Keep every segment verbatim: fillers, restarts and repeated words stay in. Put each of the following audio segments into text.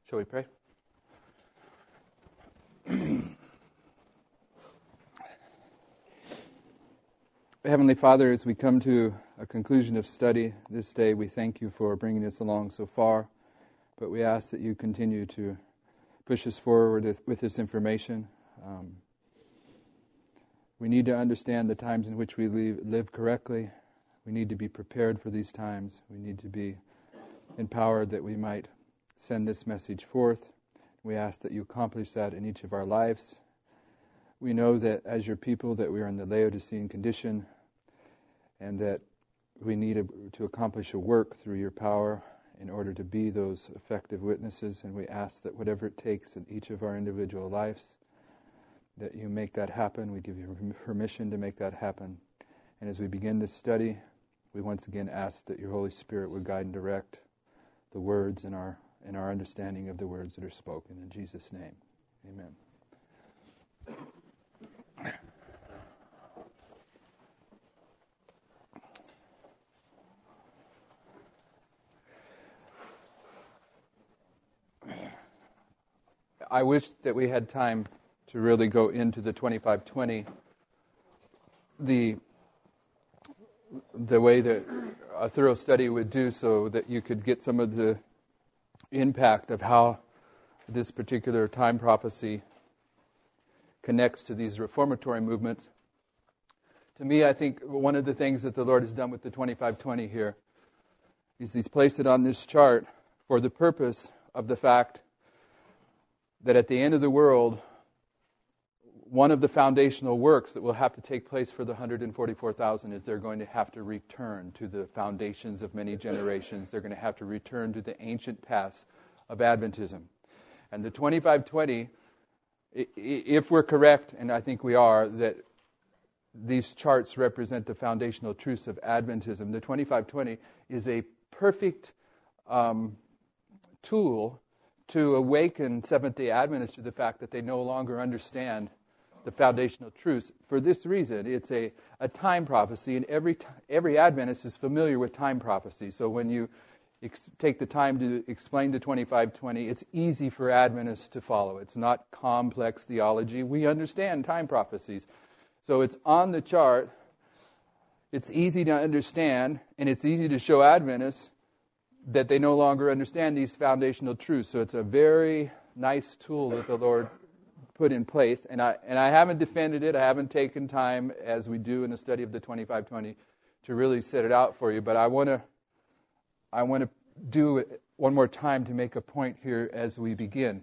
Shall we pray? Heavenly Father, as we come to a conclusion of study this day, we thank you for bringing us along so far, but we ask that you continue to push us forward with, with this information. Um, we need to understand the times in which we live, live correctly. We need to be prepared for these times. We need to be empowered that we might send this message forth. We ask that you accomplish that in each of our lives. We know that as your people that we are in the Laodicean condition and that we need a, to accomplish a work through your power in order to be those effective witnesses, and we ask that whatever it takes in each of our individual lives, that you make that happen. We give you permission to make that happen. And as we begin this study, we once again ask that your Holy Spirit would guide and direct the words in our in our understanding of the words that are spoken. In Jesus' name, amen. I wish that we had time to really go into the twenty-five twenty, the the way that a thorough study would do, so that you could get some of the impact of how this particular time prophecy connects to these reformatory movements. To me, I think one of the things that the Lord has done with the twenty-five twenty here is He's placed it on this chart for the purpose of the fact that at the end of the world, one of the foundational works that will have to take place for the one hundred forty-four thousand is they're going to have to return to the foundations of many generations. They're going to have to return to the ancient paths of Adventism. And the twenty-five twenty, if we're correct, and I think we are, that these charts represent the foundational truths of Adventism, the twenty-five twenty is a perfect um, tool to awaken Seventh-day Adventists to the fact that they no longer understand the foundational truths. For this reason, it's a, a time prophecy, and every t- every Adventist is familiar with time prophecy. So when you ex- take the time to explain the twenty-five twenty, it's easy for Adventists to follow. It's not complex theology. We understand time prophecies. So it's on the chart. It's easy to understand, and it's easy to show Adventists that they no longer understand these foundational truths. So it's a very nice tool that the Lord put in place. And I and I haven't defended it. I haven't taken time, as we do in the study of the twenty-five twenty, to really set it out for you. But I want to I want to do it one more time to make a point here as we begin.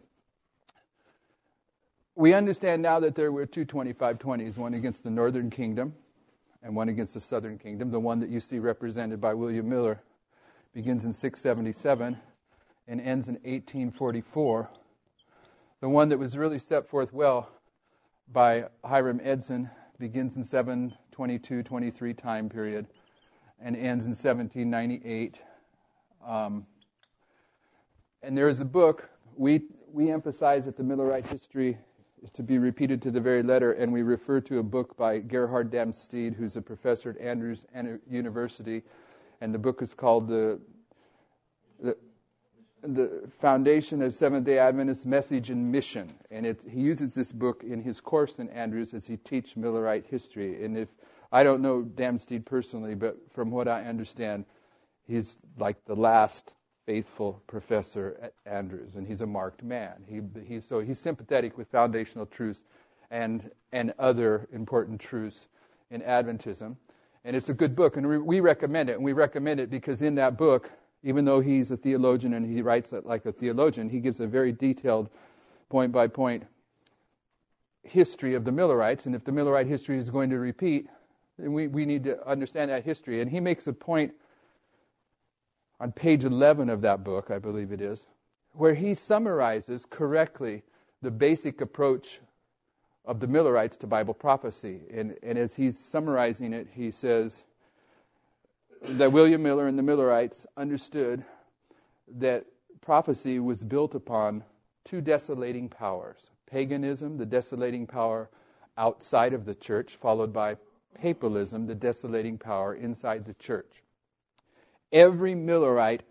We understand now that there were two twenty-five twenties, one against the northern kingdom and one against the southern kingdom. The one that you see represented by William Miller begins in six seventy-seven and ends in eighteen forty-four. The one that was really set forth well by Hiram Edson begins in seven twenty-two twenty-three time period and ends in seventeen ninety-eight. Um, and there is a book, we we emphasize that the Millerite history is to be repeated to the very letter, and we refer to a book by Gerhard Damsteed, who's a professor at Andrews University. And the book is called the, the the Foundation of Seventh-day Adventist Message and Mission. And it, he uses this book in his course in Andrews as he teaches Millerite history. And if I don't know Damsteed personally, but from what I understand, he's like the last faithful professor at Andrews, and he's a marked man. He he's so he's sympathetic with foundational truths and and other important truths in Adventism. And it's a good book, and we recommend it. And we recommend it because in that book, even though he's a theologian and he writes like a theologian, he gives a very detailed, point-by-point history of the Millerites. And if the Millerite history is going to repeat, then we, we need to understand that history. And he makes a point on page eleven of that book, I believe it is, where he summarizes correctly the basic approach of the Millerites to Bible prophecy. And, and as he's summarizing it, he says that William Miller and the Millerites understood that prophecy was built upon two desolating powers. Paganism, the desolating power outside of the church, followed by papalism, the desolating power inside the church. Every Millerite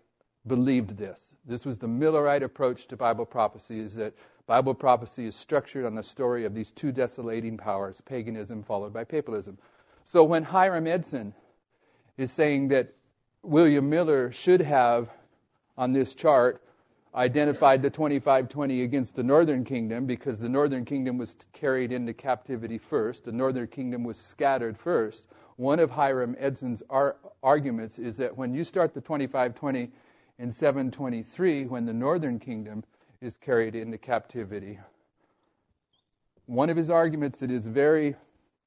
believed this. This was the Millerite approach to Bible prophecy, is that Bible prophecy is structured on the story of these two desolating powers, paganism followed by papalism. So when Hiram Edson is saying that William Miller should have, on this chart, identified the twenty-five twenty against the northern kingdom because the northern kingdom was carried into captivity first, the northern kingdom was scattered first, one of Hiram Edson's ar- arguments is that when you start the twenty-five twenty in seven twenty-three, when the northern kingdom is carried into captivity, one of his arguments that is very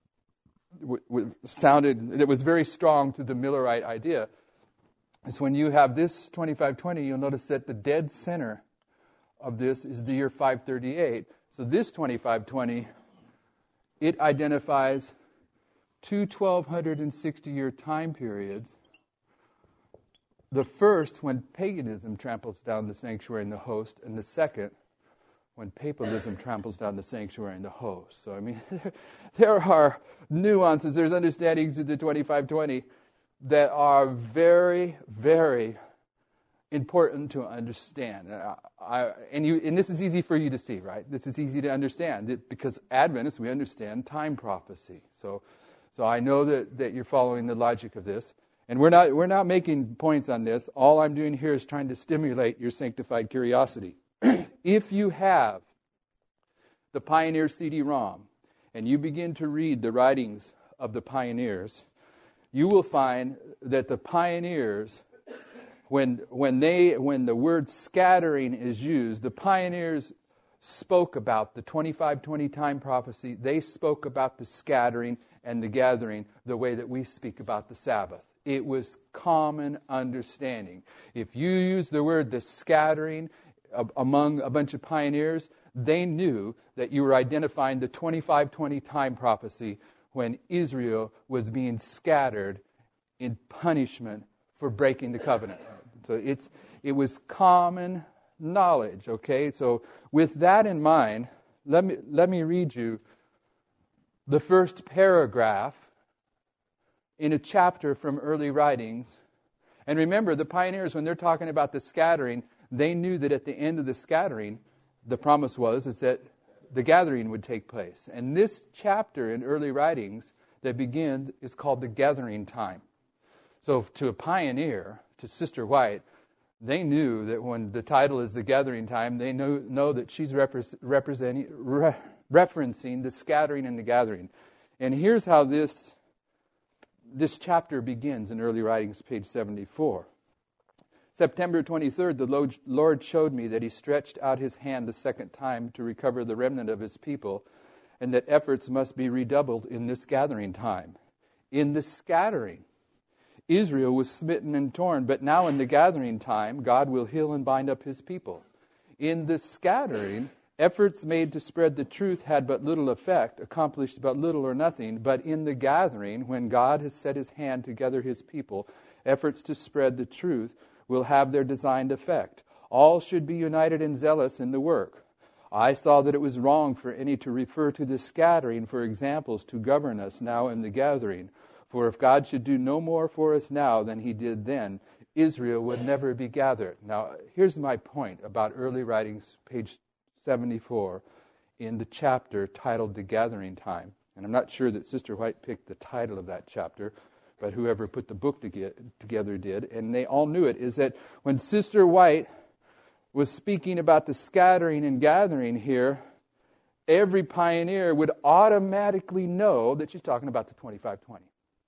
w- w- sounded that was very strong to the Millerite idea is when you have this twenty-five twenty, you'll notice that the dead center of this is the year five thirty-eight. So this twenty-five twenty, it identifies two twelve sixty year time periods. The first, when paganism tramples down the sanctuary and the host, and the second, when papalism tramples down the sanctuary and the host. So, I mean, there, there are nuances, there's understandings to the twenty-five twenty that are very, very important to understand. I, I, and, you, and this is easy for you to see, right? This is easy to understand it, because Adventists, we understand time prophecy. So, so I know that, that you're following the logic of this. And we're not we're not making points on this. All I'm doing here is trying to stimulate your sanctified curiosity. If you have the Pioneer C D ROM and you begin to read the writings of the pioneers, you will find that the pioneers, when when they when the word scattering is used, the pioneers spoke about the twenty-five twenty time prophecy. They spoke about the scattering and the gathering the way that we speak about the Sabbath. It was common understanding. If you use the word the scattering among a bunch of pioneers, they knew that you were identifying the twenty-five twenty time prophecy when Israel was being scattered in punishment for breaking the covenant. So it's it was common knowledge, okay? So with that in mind, let me let me read you the first paragraph in a chapter from early writings. And remember, the pioneers, when they're talking about the scattering, they knew that at the end of the scattering, the promise was is that the gathering would take place. And this chapter in early writings that begins is called the gathering time. So to a pioneer, to Sister White, they knew that when the title is the gathering time, they know, know that she's repre- representing, re- referencing the scattering and the gathering. And here's how this This chapter begins in early writings, page seventy-four. September twenty-third, the Lord showed me that he stretched out his hand the second time to recover the remnant of his people, and that efforts must be redoubled in this gathering time. In the scattering, Israel was smitten and torn, but now in the gathering time, God will heal and bind up his people. In the scattering, efforts made to spread the truth had but little effect, accomplished but little or nothing. But in the gathering, when God has set his hand to gather his people, efforts to spread the truth will have their designed effect. All should be united and zealous in the work. I saw that it was wrong for any to refer to the scattering for examples to govern us now in the gathering. For if God should do no more for us now than he did then, Israel would never be gathered. Now, here's my point about early writings, page seventy-four, in the chapter titled The Gathering Time. And I'm not sure that Sister White picked the title of that chapter, but whoever put the book to get, together did, and they all knew it, is that when Sister White was speaking about the scattering and gathering here, every pioneer would automatically know that she's talking about the twenty-five twenty.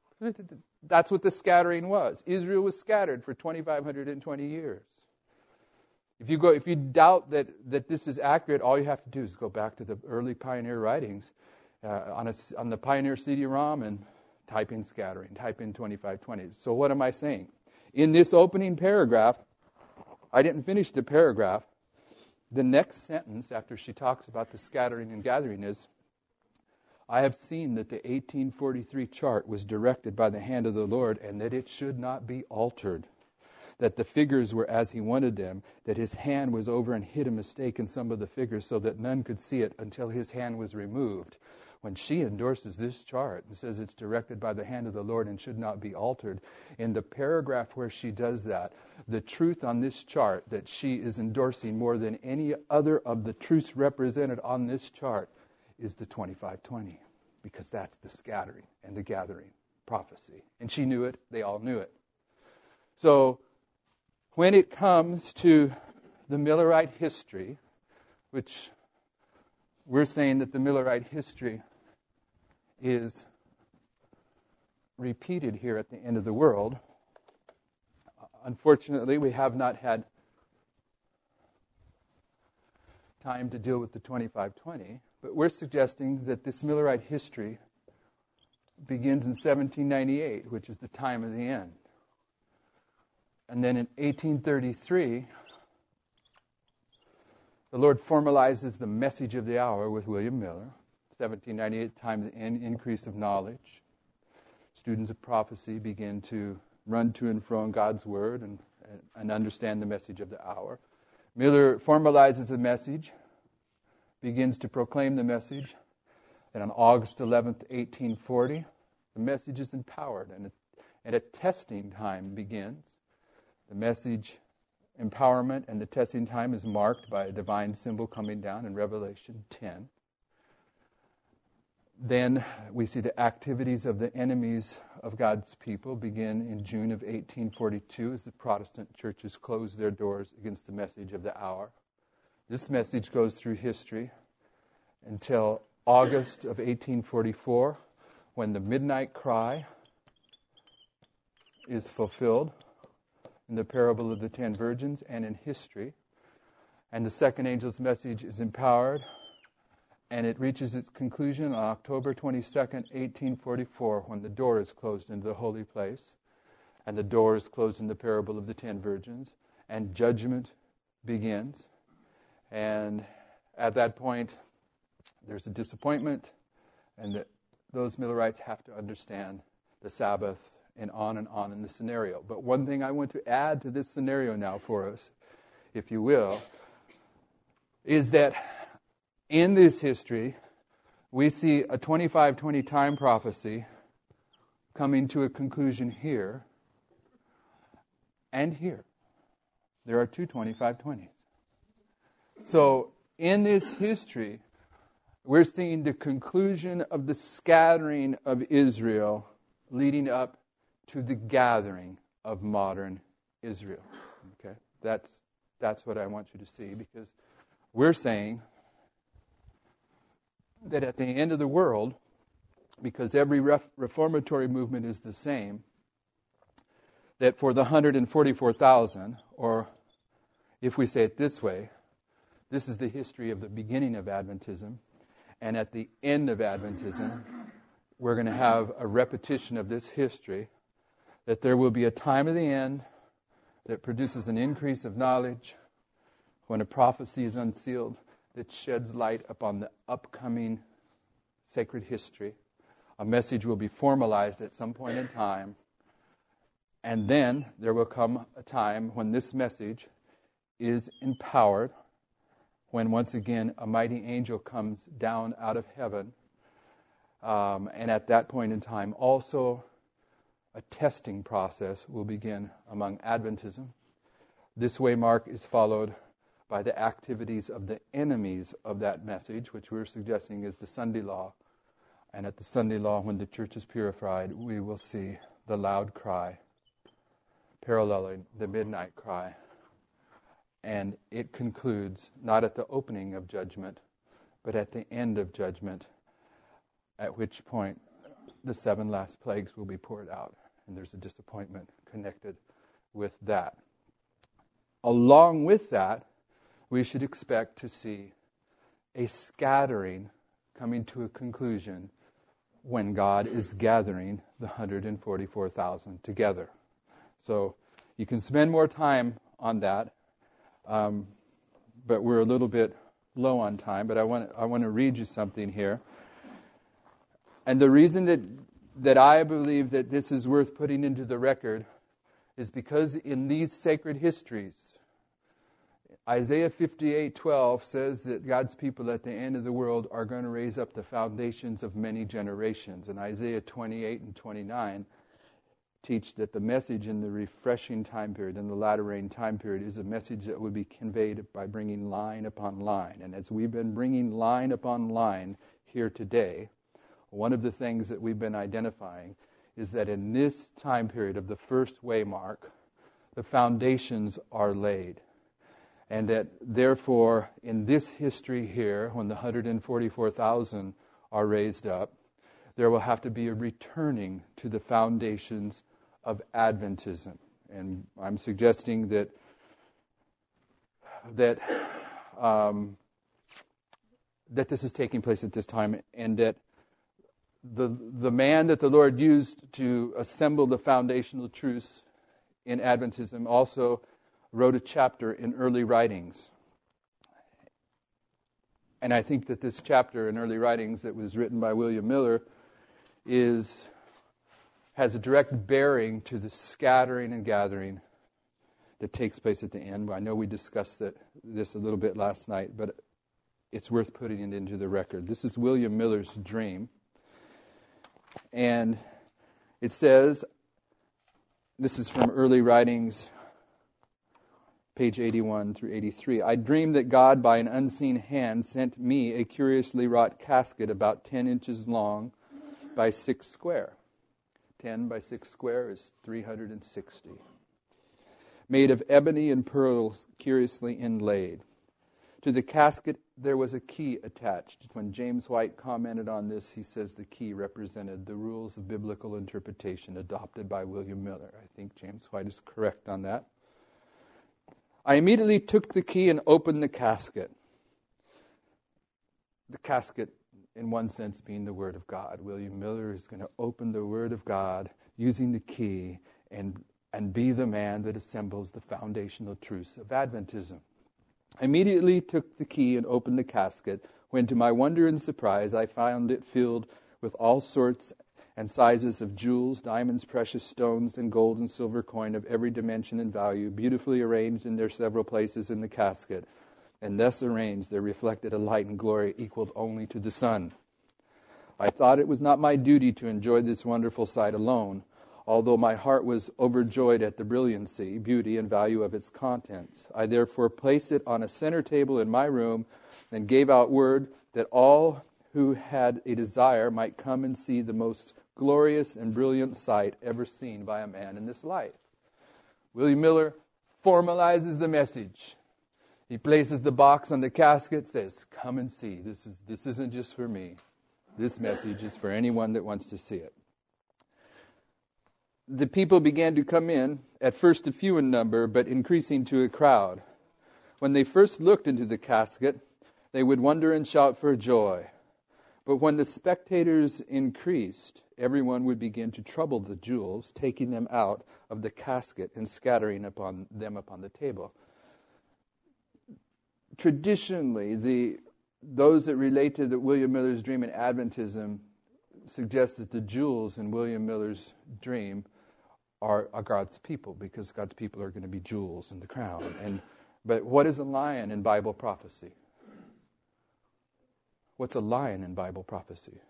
That's what the scattering was. Israel was scattered for two thousand five hundred twenty years. If you go, if you doubt that, that this is accurate, all you have to do is go back to the early pioneer writings uh, on, a, on the Pioneer C D ROM and type in scattering, type in twenty-five twenty. So what am I saying? In this opening paragraph, I didn't finish the paragraph. The next sentence after she talks about the scattering and gathering is, I have seen that the eighteen forty-three chart was directed by the hand of the Lord and that it should not be altered. that the figures were as he wanted them, that his hand was over and hid a mistake in some of the figures so that none could see it until his hand was removed. When she endorses this chart and says it's directed by the hand of the Lord and should not be altered, in the paragraph where she does that, the truth on this chart that she is endorsing more than any other of the truths represented on this chart is the twenty-five twenty, because that's the scattering and the gathering prophecy. And she knew it, they all knew it. So when it comes to the Millerite history, which we're saying that the Millerite history is repeated here at the end of the world. Unfortunately, we have not had time to deal with the twenty-five twenty, but we're suggesting that this Millerite history begins in seventeen ninety-eight, which is the time of the end. And then in eighteen thirty-three, the Lord formalizes the message of the hour with William Miller. seventeen ninety-eight, time of the end, increase of knowledge. Students of prophecy begin to run to and fro in God's Word and, and understand the message of the hour. Miller formalizes the message, begins to proclaim the message, and on August eleventh, eighteen forty, the message is empowered, and a, and a testing time begins. The message empowerment and the testing time is marked by a divine symbol coming down in Revelation ten. Then we see the activities of the enemies of God's people begin in June of eighteen forty-two as the Protestant churches close their doors against the message of the hour. This message goes through history until August of eighteen forty-four, when the midnight cry is fulfilled in the parable of the ten virgins and in history. And the second angel's message is empowered, and it reaches its conclusion on October twenty-second, eighteen forty-four, when the door is closed into the holy place, and the door is closed in the parable of the ten virgins, and judgment begins. And at that point, there's a disappointment, and that those Millerites have to understand the Sabbath, and on and on in the scenario. But one thing I want to add to this scenario now for us, if you will, is that in this history, we see a twenty-five twenty time prophecy coming to a conclusion here and here. There are two twenty-five twenties. So in this history, we're seeing the conclusion of the scattering of Israel leading up to the gathering of modern Israel. Okay, that's that's what I want you to see, because we're saying that at the end of the world, because every ref- reformatory movement is the same, that for the one hundred forty-four thousand, or if we say it this way, this is the history of the beginning of Adventism, and at the end of Adventism, we're going to have a repetition of this history, that there will be a time of the end that produces an increase of knowledge when a prophecy is unsealed that sheds light upon the upcoming sacred history. A message will be formalized at some point in time, and then there will come a time when this message is empowered, when once again a mighty angel comes down out of heaven, um, and at that point in time also a testing process will begin among Adventism. This waymark is followed by the activities of the enemies of that message, which we're suggesting is the Sunday law. And at the Sunday law, when the church is purified, we will see the loud cry, paralleling the midnight cry. And it concludes not at the opening of judgment, but at the end of judgment, at which point the seven last plagues will be poured out. And there's a disappointment connected with that. Along with that, we should expect to see a scattering coming to a conclusion when God is gathering the one hundred forty-four thousand together. So you can spend more time on that, um, but we're a little bit low on time. But I want I want to read you something here. And the reason that that I believe that this is worth putting into the record is because in these sacred histories, Isaiah fifty-eight twelve says that God's people at the end of the world are going to raise up the foundations of many generations. And Isaiah twenty-eight and twenty-nine teach that the message in the refreshing time period, in the latter rain time period, is a message that would be conveyed by bringing line upon line. And as we've been bringing line upon line here today, one of the things that we've been identifying is that in this time period of the first waymark, the foundations are laid. And that therefore, in this history here, when the one hundred forty-four thousand are raised up, there will have to be a returning to the foundations of Adventism. And I'm suggesting that that um, that this is taking place at this time, and that the the man that the Lord used to assemble the foundational truths in Adventism also wrote a chapter in Early Writings. And I think that this chapter in Early Writings that was written by William Miller is has a direct bearing to the scattering and gathering that takes place at the end. I know we discussed that, this a little bit last night, but it's worth putting it into the record. This is William Miller's dream. And it says, this is from Early Writings, page eighty-one through eighty-three. I dreamed that God, by an unseen hand, sent me a curiously wrought casket about ten inches long by six square. ten by six square is three hundred sixty. Made of ebony and pearls curiously inlaid. To the casket there was a key attached. When James White commented on this, he says the key represented the rules of biblical interpretation adopted by William Miller. I think James White is correct on that. I immediately took the key and opened the casket. The casket, in one sense, being the Word of God. William Miller is going to open the Word of God using the key and, and be the man that assembles the foundational truths of Adventism. I immediately took the key and opened the casket, when to my wonder and surprise I found it filled with all sorts and sizes of jewels, diamonds, precious stones, and gold and silver coin of every dimension and value, beautifully arranged in their several places in the casket. And thus arranged, there reflected a light and glory equaled only to the sun. I thought it was not my duty to enjoy this wonderful sight alone, although my heart was overjoyed at the brilliancy, beauty, and value of its contents. I therefore placed it on a center table in my room and gave out word that all who had a desire might come and see the most glorious and brilliant sight ever seen by a man in this life. William Miller formalizes the message. He places the box on the casket, says, come and see. This is this isn't just for me. This message is for anyone that wants to see it. The people began to come in, at first a few in number, but increasing to a crowd. When they first looked into the casket, they would wonder and shout for joy. But when the spectators increased, everyone would begin to trouble the jewels, taking them out of the casket and scattering upon them upon the table. Traditionally, the those that relate to the William Miller's dream in Adventism suggest that the jewels in William Miller's dream are, are God's people, because God's people are going to be jewels in the crown. And but what is a lion in Bible prophecy? What's a lion in Bible prophecy?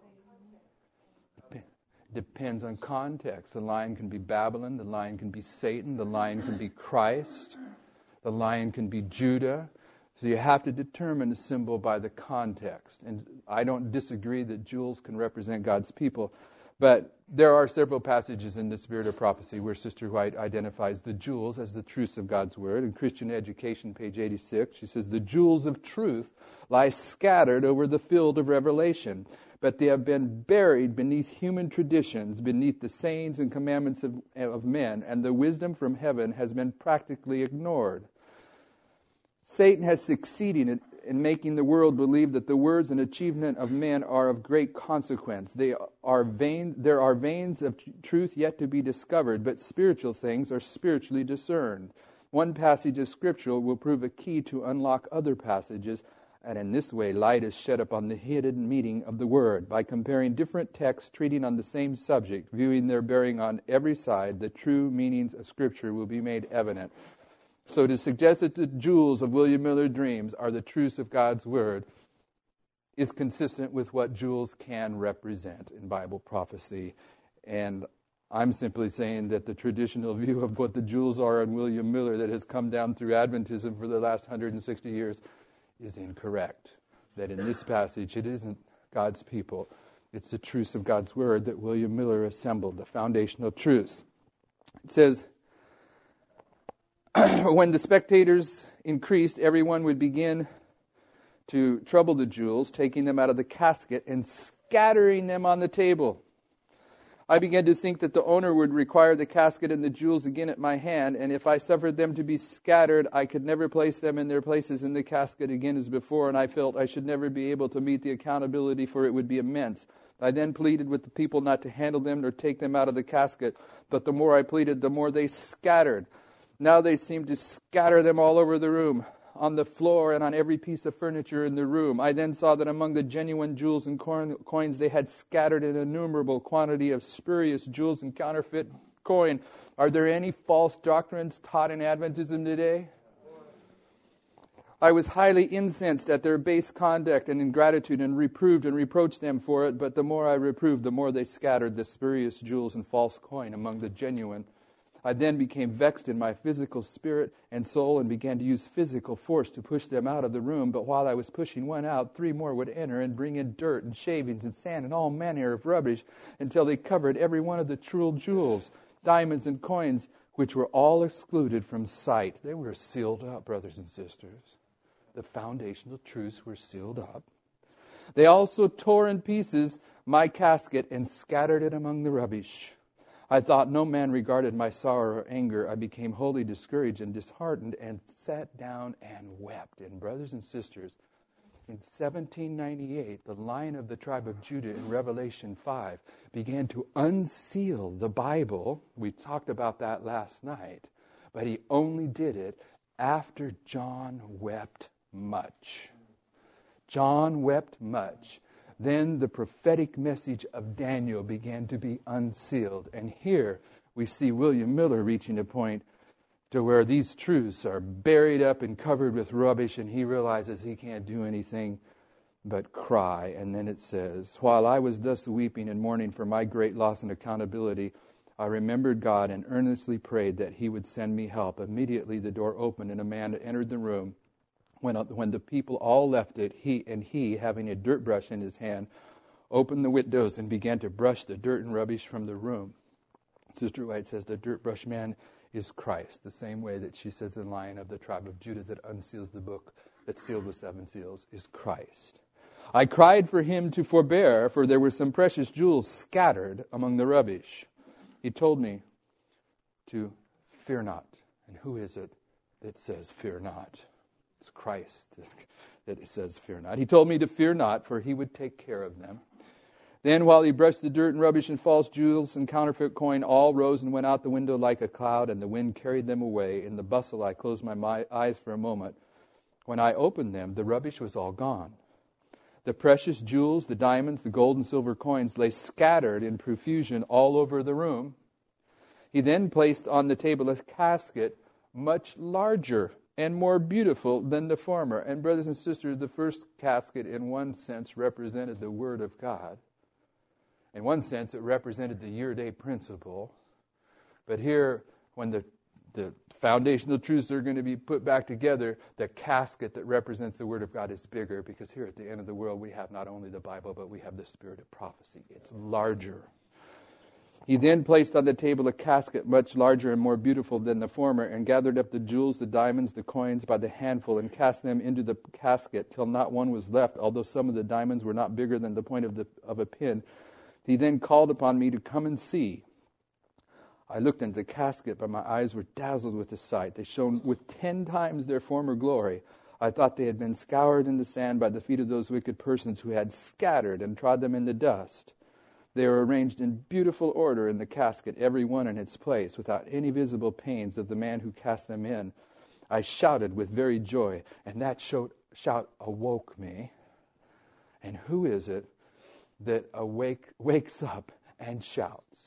Depends on context. The lion can be Babylon, the lion can be Satan, the lion can be Christ, the lion can be Judah. So you have to determine a symbol by the context. And I don't disagree that jewels can represent God's people, but there are several passages in the Spirit of Prophecy where Sister White identifies the jewels as the truths of God's Word. In Christian Education, page eighty-six, she says, the jewels of truth lie scattered over the field of revelation, but they have been buried beneath human traditions, beneath the sayings and commandments of, of men, and the wisdom from heaven has been practically ignored. Satan has succeeded in, in making the world believe that the words and achievement of men are of great consequence. They are vain, there are veins of t- truth yet to be discovered, but spiritual things are spiritually discerned. One passage of Scripture will prove a key to unlock other passages, And in this way, light is shed upon the hidden meaning of the word. By comparing different texts treating on the same subject, viewing their bearing on every side, the true meanings of Scripture will be made evident. So to suggest that the jewels of William Miller dreams are the truths of God's word is consistent with what jewels can represent in Bible prophecy. And I'm simply saying that the traditional view of what the jewels are in William Miller that has come down through Adventism for the last one hundred sixty years is incorrect. That in this passage, it isn't God's people. It's the truths of God's word that William Miller assembled, the foundational truths. It says, when the spectators increased, everyone would begin to trouble the jewels, taking them out of the casket and scattering them on the table. I began to think that the owner would require the casket and the jewels again at my hand, and if I suffered them to be scattered, I could never place them in their places in the casket again as before, and I felt I should never be able to meet the accountability, for it would be immense. I then pleaded with the people not to handle them nor take them out of the casket, but the more I pleaded, the more they scattered. Now they seemed to scatter them all over the room, on the floor and on every piece of furniture in the room. I then saw that among the genuine jewels and coins they had scattered an innumerable quantity of spurious jewels and counterfeit coin. Are there any false doctrines taught in Adventism today? I was highly incensed at their base conduct and ingratitude, and reproved and reproached them for it, but the more I reproved, the more they scattered the spurious jewels and false coin among the genuine. I then became vexed in my physical spirit and soul and began to use physical force to push them out of the room. But while I was pushing one out, three more would enter and bring in dirt and shavings and sand and all manner of rubbish until they covered every one of the true jewels, diamonds and coins, which were all excluded from sight. They were sealed up, brothers and sisters. The foundational truths were sealed up. They also tore in pieces my casket and scattered it among the rubbish. I thought no man regarded my sorrow or anger. I became wholly discouraged and disheartened and sat down and wept. And brothers and sisters, in seventeen ninety-eight, the Lion of the tribe of Judah in Revelation five began to unseal the Bible. We talked about that last night. But he only did it after John wept much. John wept much. Then the prophetic message of Daniel began to be unsealed. And here we see William Miller reaching a point to where these truths are buried up and covered with rubbish, and he realizes he can't do anything but cry. And then it says, while I was thus weeping and mourning for my great loss and accountability, I remembered God and earnestly prayed that he would send me help. Immediately the door opened and a man entered the room. When, when the people all left it, he and he, having a dirt brush in his hand, opened the windows and began to brush the dirt and rubbish from the room. Sister White says the dirt brush man is Christ, the same way that she says the Lion of the tribe of Judah that unseals the book that's sealed with seven seals is Christ. I cried for him to forbear, for there were some precious jewels scattered among the rubbish. He told me to fear not. And who is it that says fear not? It's Christ that it says fear not. He told me to fear not, for he would take care of them. Then while he brushed the dirt and rubbish and false jewels and counterfeit coin, all rose and went out the window like a cloud, and the wind carried them away. In the bustle I closed my, my eyes for a moment. When I opened them, the rubbish was all gone. The precious jewels, the diamonds, the gold and silver coins lay scattered in profusion all over the room. He then placed on the table a casket much larger and more beautiful than the former. And brothers and sisters, the first casket in one sense represented the Word of God. In one sense, it represented the year-day principle. But here, when the, the foundational truths are going to be put back together, the casket that represents the Word of God is bigger, because here at the end of the world, we have not only the Bible, but we have the Spirit of prophecy. It's larger. He then placed on the table a casket much larger and more beautiful than the former, and gathered up the jewels, the diamonds, the coins by the handful, and cast them into the casket till not one was left, although some of the diamonds were not bigger than the point of, the, of a pin. He then called upon me to come and see. I looked into the casket, but my eyes were dazzled with the sight. They shone with ten times their former glory. I thought they had been scoured in the sand by the feet of those wicked persons who had scattered and trod them in the dust. They were arranged in beautiful order in the casket, every one in its place, without any visible pains of the man who cast them in. I shouted with very joy, and that showed, shout, awoke me. And who is it that awake wakes up and shouts?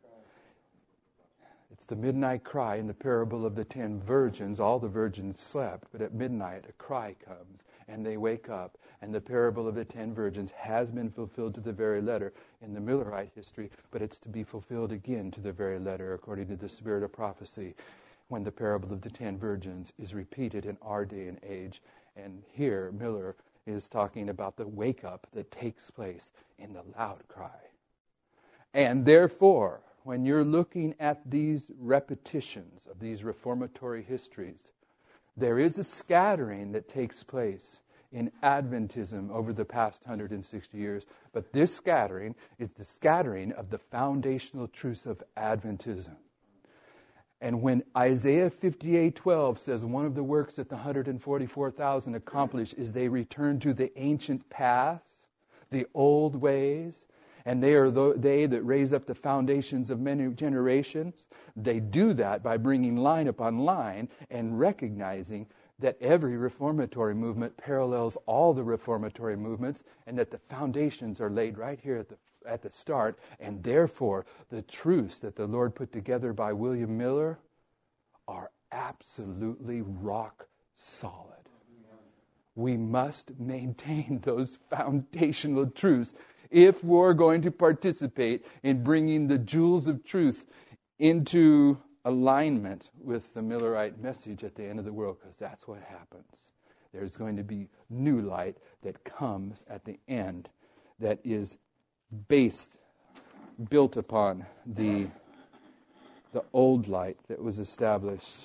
It's the midnight cry in the parable of the ten virgins. All the virgins slept, but at midnight a cry comes, and they wake up. And the parable of the ten virgins has been fulfilled to the very letter in the Millerite history, but it's to be fulfilled again to the very letter according to the spirit of prophecy, when the parable of the ten virgins is repeated in our day and age. And here Miller is talking about the wake-up that takes place in the loud cry. And therefore, when you're looking at these repetitions of these reformatory histories, there is a scattering that takes place in Adventism over the past one hundred sixty years. But this scattering is the scattering of the foundational truths of Adventism. And when Isaiah fifty-eight twelve says one of the works that the one hundred forty-four thousand accomplished is they return to the ancient paths, the old ways, and they are the, they that raise up the foundations of many generations, they do that by bringing line upon line and recognizing that every reformatory movement parallels all the reformatory movements, and that the foundations are laid right here at the at the start, and therefore the truths that the Lord put together by William Miller are absolutely rock solid. We must maintain those foundational truths if we're going to participate in bringing the jewels of truth into alignment with the Millerite message at the end of the world, because that's what happens. There's going to be new light that comes at the end that is based, built upon the, the old light that was established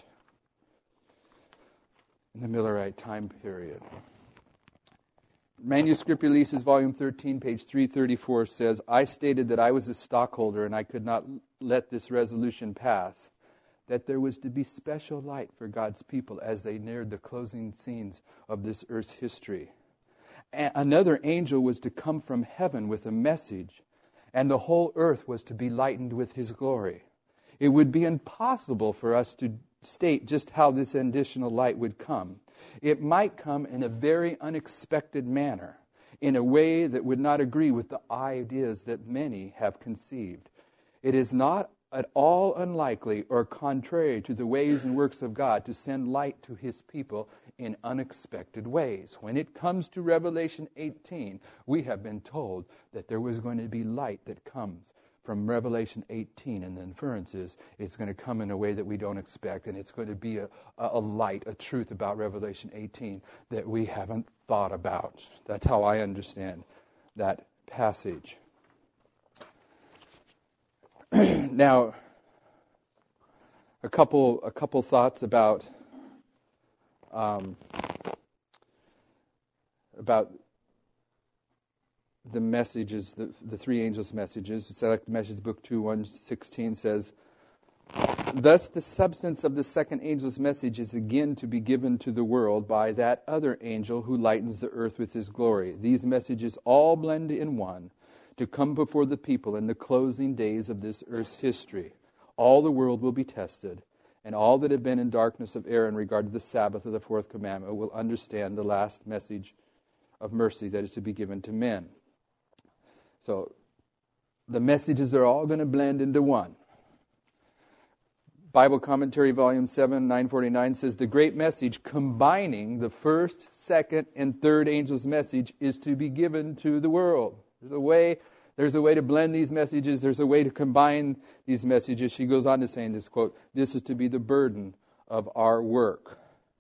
in the Millerite time period. Manuscript Releases, Volume thirteen, page three thirty-four says, I stated that I was a stockholder and I could not let this resolution pass, that there was to be special light for God's people as they neared the closing scenes of this earth's history. Another angel was to come from heaven with a message, and the whole earth was to be lightened with his glory. It would be impossible for us to state just how this additional light would come. It might come in a very unexpected manner, in a way that would not agree with the ideas that many have conceived. It is not at all unlikely or contrary to the ways and works of God to send light to his people in unexpected ways. When it comes to Revelation eighteen, we have been told that there was going to be light that comes from Revelation eighteen, and the inference is it's going to come in a way that we don't expect, and it's going to be a, a light, a truth about Revelation eighteen that we haven't thought about. That's how I understand that passage. Now, a couple a couple thoughts about um, about the messages, the, the three angels' messages. Select Message Book two, one sixteen says, thus the substance of the second angel's message is again to be given to the world by that other angel who lightens the earth with his glory. These messages all blend in one, to come before the people in the closing days of this earth's history. All the world will be tested, and all that have been in darkness of error in regard to the Sabbath of the fourth commandment will understand the last message of mercy that is to be given to men. So, the messages are all going to blend into one. Bible Commentary, Volume seven, nine forty-nine says, the great message combining the first, second, and third angel's message is to be given to the world. There's a way, there's a way to blend these messages. There's a way to combine these messages. She goes on to say in this quote, this is to be the burden of our work.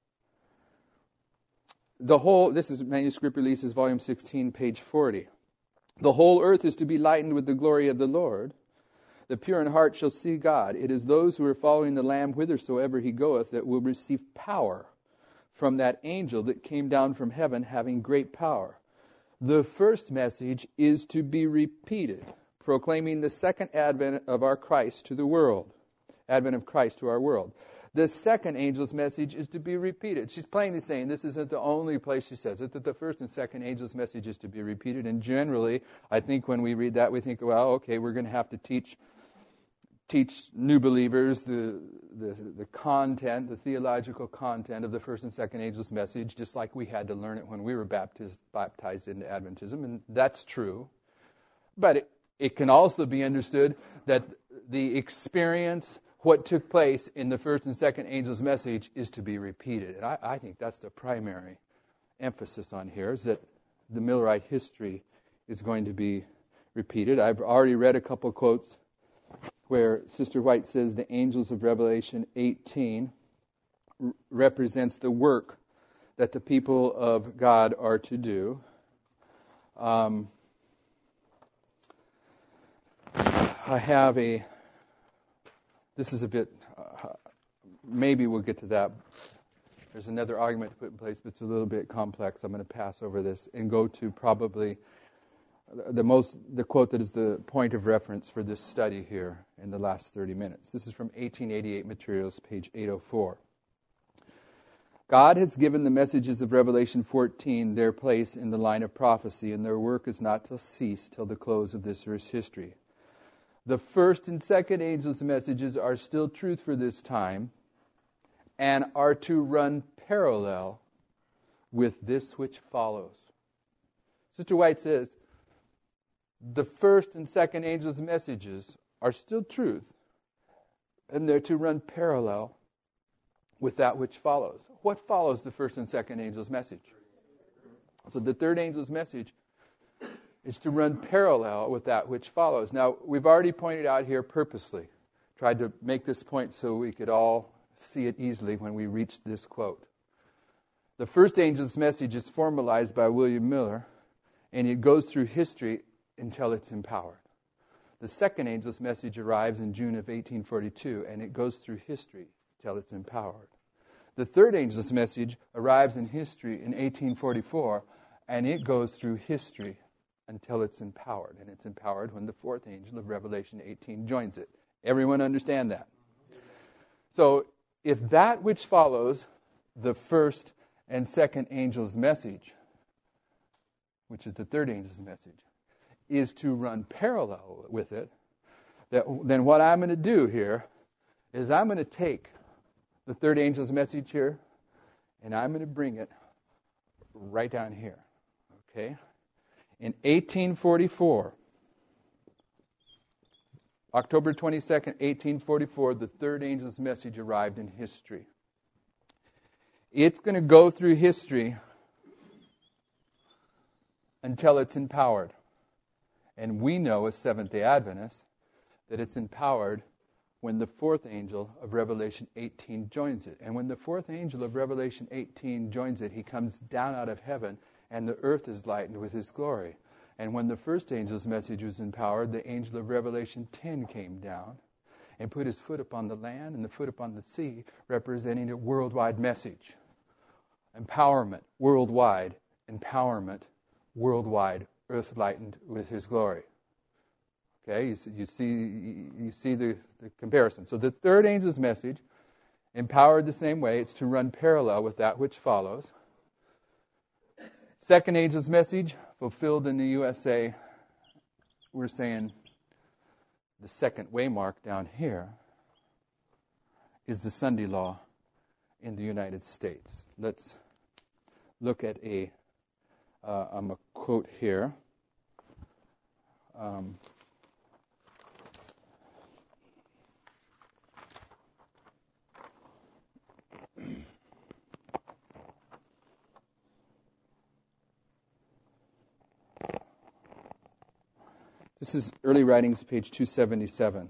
The whole, this is Manuscript Releases, Volume sixteen, page forty. The whole earth is to be lightened with the glory of the Lord. The pure in heart shall see God. It is those who are following the Lamb whithersoever he goeth that will receive power from that angel that came down from heaven having great power. The first message is to be repeated, proclaiming the second advent of our Christ to the world. Advent of Christ to our world. The second angel's message is to be repeated. She's plainly saying this isn't the only place she says it, that the first and second angel's message is to be repeated. And generally, I think when we read that, we think, well, okay, we're going to have to teach teach new believers the, the the content, the theological content of the first and second angels' message, just like we had to learn it when we were baptized, baptized into Adventism, and that's true. But it, it can also be understood that the experience, what took place in the first and second angels' message, is to be repeated. And I, I think that's the primary emphasis on here, is that the Millerite history is going to be repeated. I've already read a couple quotes where Sister White says the angels of Revelation eighteen r- represents the work that the people of God are to do. Um, I have a, this is a bit, uh, maybe we'll get to that. There's another argument to put in place, but it's a little bit complex. I'm going to pass over this and go to probably the most, the quote that is the point of reference for this study here in the last thirty minutes. This is from eighteen eighty-eight Materials, page eight oh four. God has given the messages of Revelation fourteen their place in the line of prophecy, and their work is not to cease till the close of this earth's history. The first and second angels' messages are still truth for this time and are to run parallel with this which follows. Sister White says, the first and second angels' messages are still truth, and they're to run parallel with that which follows. What follows the first and second angels' message? So the third angel's message is to run parallel with that which follows. Now, we've already pointed out here purposely, tried to make this point so we could all see it easily when we reached this quote. The first angel's message is formalized by William Miller, and it goes through history until it's empowered. The second angel's message arrives in June of eighteen forty-two, and it goes through history until it's empowered. The third angel's message arrives in history in eighteen forty-four, and it goes through history until it's empowered. And it's empowered when the fourth angel of Revelation eighteen joins it. Everyone understand that? So, if that which follows the first and second angel's message, which is the third angel's message, is to run parallel with it, that, then what I'm going to do here is I'm going to take the third angel's message here, and I'm going to bring it right down here. Okay? In eighteen forty-four, October twenty-second, eighteen forty-four, the third angel's message arrived in history. It's going to go through history until it's empowered. And we know as Seventh-day Adventists that it's empowered when the fourth angel of Revelation eighteen joins it. And when the fourth angel of Revelation eighteen joins it, he comes down out of heaven, and the earth is lightened with his glory. And when the first angel's message was empowered, the angel of Revelation ten came down and put his foot upon the land and the foot upon the sea, representing a worldwide message. Empowerment, worldwide. Empowerment, worldwide. Earth lightened with his glory. Okay, you see, you see, you see the, the comparison. So the third angel's message, empowered the same way, it's to run parallel with that which follows. Second angel's message, fulfilled in the U S A, we're saying the second waymark down here is the Sunday law in the United States. Let's look at a Uh, I'm a quote here. Um, this is Early Writings, page two seventy-seven.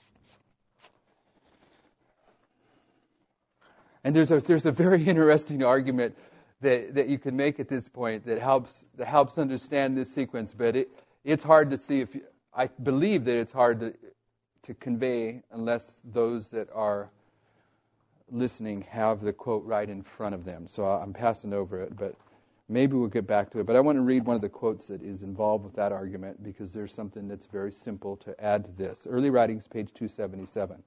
And there's a there's a very interesting argument that, that you can make at this point that helps that helps understand this sequence, but it, it's hard to see if you, I believe that it's hard to to convey unless those that are listening have the quote right in front of them. So I'm passing over it, but maybe we'll get back to it. But I want to read one of the quotes that is involved with that argument because there's something that's very simple to add to this. Early Writings, page two seventy-seven.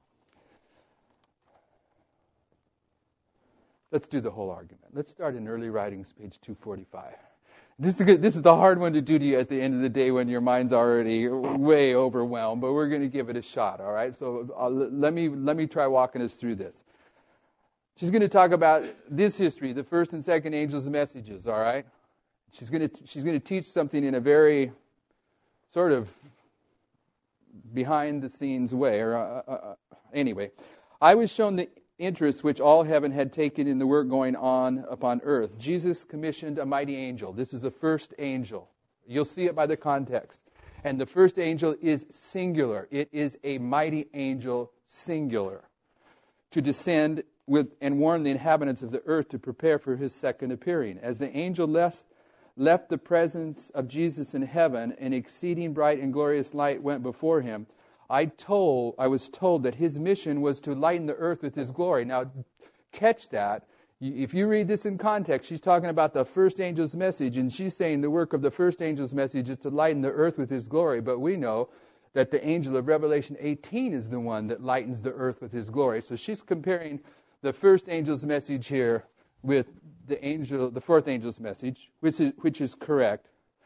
Let's do the whole argument. Let's start in Early Writings, page two forty-five. This is good. This is the hard one to do to you at the end of the day when your mind's already way overwhelmed, but we're going to give it a shot, all right? So uh, let me let me try walking us through this. She's going to talk about this history, the first and second angels' messages, all right? She's going to she's going to teach something in a very sort of behind the scenes way. Or uh, uh, anyway, I was shown the interest which all heaven had taken in the work going on upon earth. Jesus commissioned a mighty angel. This is the first angel. You'll see it by the context. And the first angel is singular. It is a mighty angel, singular, to descend with and warn the inhabitants of the earth to prepare for his second appearing. As the angel left, left the presence of Jesus in heaven, an exceeding bright and glorious light went before him. I told, I was told that his mission was to lighten the earth with his glory. Now, catch that. If you read this in context, she's talking about the first angel's message, and she's saying the work of the first angel's message is to lighten the earth with his glory. But we know that the angel of Revelation eighteen is the one that lightens the earth with his glory. So she's comparing the first angel's message here with the angel, the fourth angel's message, which is, which is correct.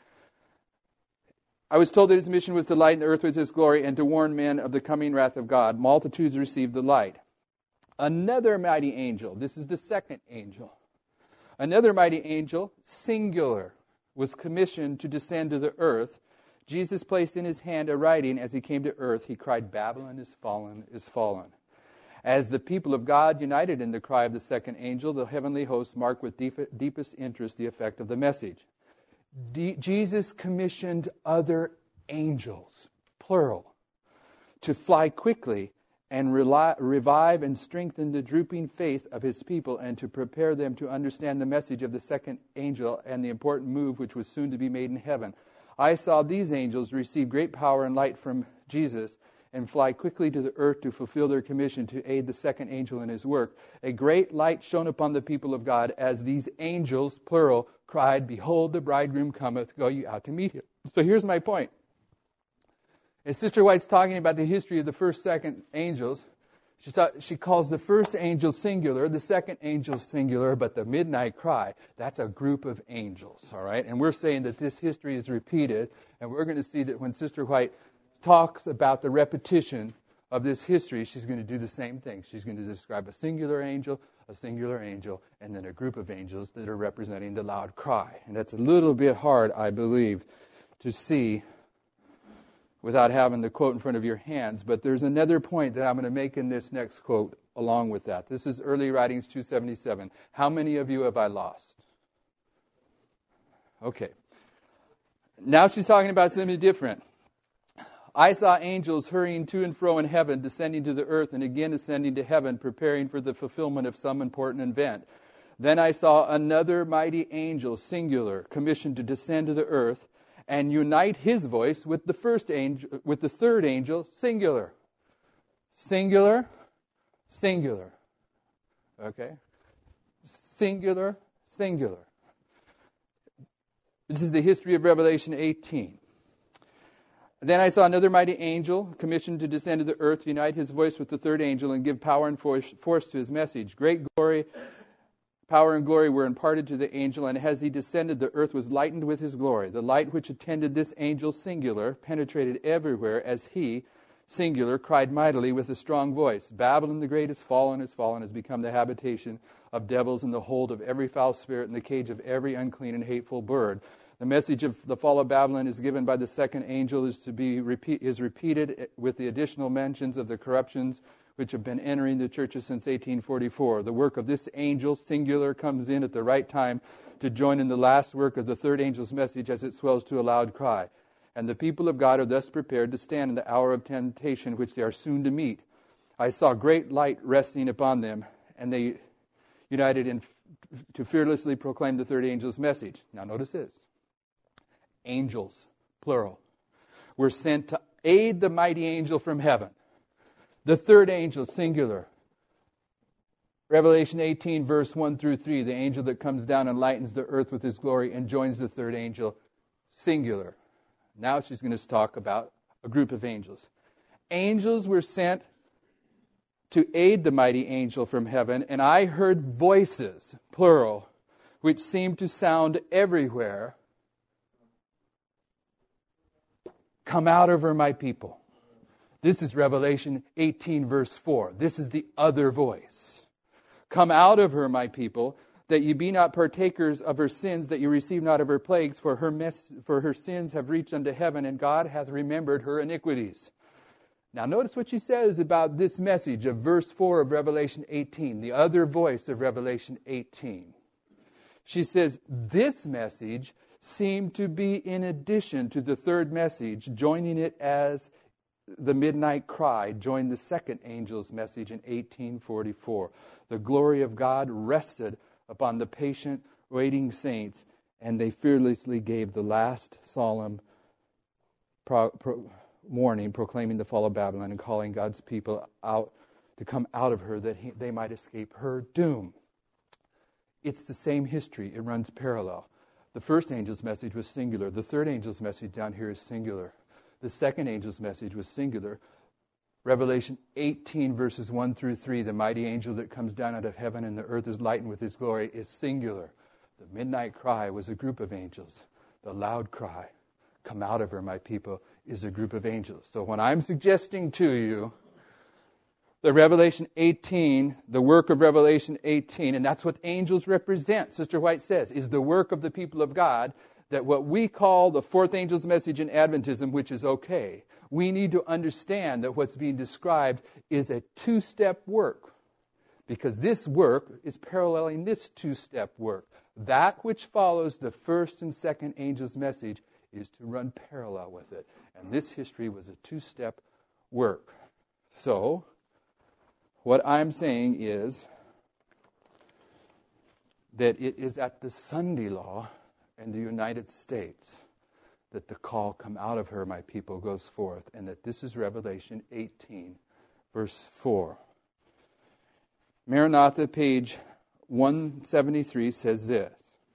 I was told that his mission was to lighten the earth with his glory and to warn men of the coming wrath of God. Multitudes received the light. Another mighty angel, this is the second angel. Another mighty angel, singular, was commissioned to descend to the earth. Jesus placed in his hand a writing. As he came to earth, he cried, "Babylon is fallen, is fallen." As the people of God united in the cry of the second angel, the heavenly hosts marked with deep, deepest interest the effect of the message. D- Jesus commissioned other angels, plural, to fly quickly and rely, revive and strengthen the drooping faith of his people and to prepare them to understand the message of the second angel and the important move which was soon to be made in heaven. I saw these angels receive great power and light from Jesus and fly quickly to the earth to fulfill their commission to aid the second angel in his work. A great light shone upon the people of God as these angels, plural, cried, "Behold, the bridegroom cometh, go ye out to meet him." So here's my point. As Sister White's talking about the history of the first, second angels, she, thought, she calls the first angel singular, the second angel singular, but the midnight cry, that's a group of angels, all right? And we're saying that this history is repeated, and we're going to see that when Sister White talks about the repetition of this history, she's going to do the same thing. She's going to describe a singular angel, a singular angel, and then a group of angels that are representing the loud cry. And that's a little bit hard, I believe, to see without having the quote in front of your hands. But there's another point that I'm going to make in this next quote along with that. This is Early Writings two seventy-seven. How many of you have I lost? Okay. Now she's talking about something different. I saw angels hurrying to and fro in heaven, descending to the earth, and again ascending to heaven, preparing for the fulfillment of some important event. Then I saw another mighty angel, singular, commissioned to descend to the earth and unite his voice with the first angel, with the third angel, singular. Singular, singular. Okay? Singular, singular. This is the history of Revelation eighteen. Then I saw another mighty angel commissioned to descend to the earth, to unite his voice with the third angel, and give power and force, force to his message. Great glory, power and glory were imparted to the angel, and as he descended, the earth was lightened with his glory. The light which attended this angel, singular, penetrated everywhere as he, singular, cried mightily with a strong voice. Babylon the great is fallen, is fallen, has become the habitation of devils and the hold of every foul spirit and the cage of every unclean and hateful bird. The message of the fall of Babylon is given by the second angel is to be repeat, is repeated with the additional mentions of the corruptions which have been entering the churches since eighteen forty-four. The work of this angel, singular, comes in at the right time to join in the last work of the third angel's message as it swells to a loud cry. And the people of God are thus prepared to stand in the hour of temptation which they are soon to meet. I saw great light resting upon them, and they united in to fearlessly proclaim the third angel's message. Now notice this. Angels, plural, were sent to aid the mighty angel from heaven. The third angel, singular. Revelation eighteen, verse one through three, the angel that comes down and lightens the earth with his glory and joins the third angel, singular. Now she's going to talk about a group of angels. Angels were sent to aid the mighty angel from heaven, and I heard voices, plural, which seemed to sound everywhere, Come out of her, my people. This is Revelation eighteen, verse four. This is the other voice. Come out of her, my people, that ye be not partakers of her sins, that ye receive not of her plagues, for her mess, for her sins have reached unto heaven, and God hath remembered her iniquities. Now notice what she says about this message of verse four of Revelation eighteen, the other voice of Revelation eighteen. She says, this message seemed to be in addition to the third message, joining it as the midnight cry joined the second angel's message in eighteen forty-four. The glory of God rested upon the patient, waiting saints, and they fearlessly gave the last solemn pro- pro- warning, proclaiming the fall of Babylon and calling God's people out to come out of her that he, they might escape her doom. It's the same history. It runs parallel. The first angel's message was singular. The third angel's message down here is singular. The second angel's message was singular. Revelation eighteen, verses one through three, the mighty angel that comes down out of heaven and the earth is lightened with his glory, is singular. The midnight cry was a group of angels. The loud cry, come out of her, my people, is a group of angels. So when I'm suggesting to you the Revelation eighteen, the work of Revelation eighteen, and that's what angels represent, Sister White says, is the work of the people of God, that what we call the fourth angel's message in Adventism, which is okay, we need to understand that what's being described is a two-step work, because this work is paralleling this two-step work. That which follows the first and second angel's message is to run parallel with it. And this history was a two-step work. So, what I'm saying is that it is at the Sunday law in the United States that the call, come out of her, my people, goes forth, and that this is Revelation eighteen, verse four. Maranatha, page one seventy-three, says this.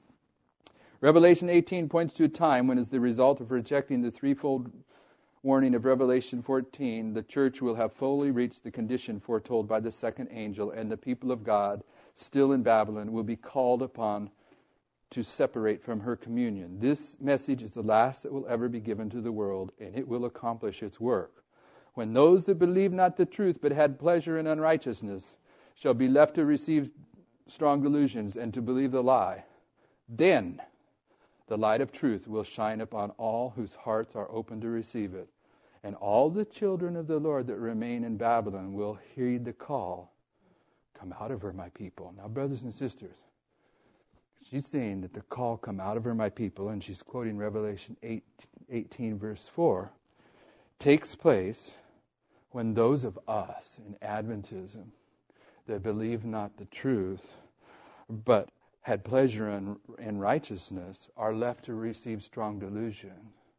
Revelation eighteen points to a time when, as the result of rejecting the threefold warning of Revelation fourteen, the church will have fully reached the condition foretold by the second angel, and the people of God, still in Babylon, will be called upon to separate from her communion. This message is the last that will ever be given to the world, and it will accomplish its work. When those that believe not the truth, but had pleasure in unrighteousness, shall be left to receive strong delusions and to believe the lie, then the light of truth will shine upon all whose hearts are open to receive it. And all the children of the Lord that remain in Babylon will heed the call, come out of her, my people. Now, brothers and sisters, she's saying that the call, come out of her, my people, and she's quoting Revelation eight, eighteen, verse four, takes place when those of us in Adventism that believe not the truth, but had pleasure in, in righteousness, are left to receive strong delusion.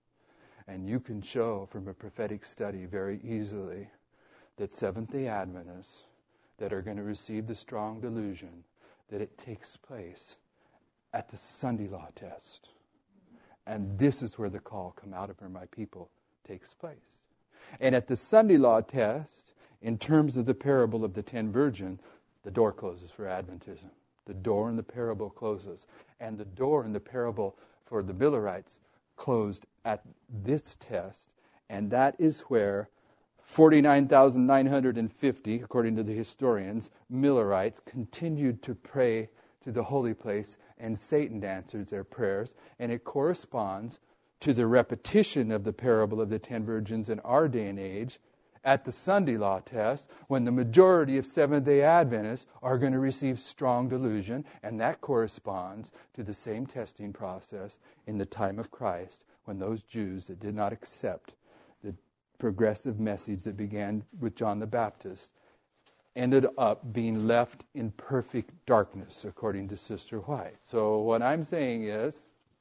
And you can show from a prophetic study very easily that Seventh-day Adventists that are going to receive the strong delusion, that it takes place at the Sunday law test. And this is where the call, come out of her, my people, takes place. And at the Sunday law test, in terms of the parable of the ten virgins, the door closes for Adventism. The door in the parable closes. And the door in the parable for the Millerites closed at this test. And that is where forty-nine thousand nine hundred fifty, according to the historians, Millerites continued to pray to the holy place, and Satan answered their prayers. And it corresponds to the repetition of the parable of the ten virgins in our day and age at the Sunday law test, when the majority of Seventh-day Adventists are going to receive strong delusion, and that corresponds to the same testing process in the time of Christ, when those Jews that did not accept the progressive message that began with John the Baptist ended up being left in perfect darkness, according to Sister White. So what I'm saying is,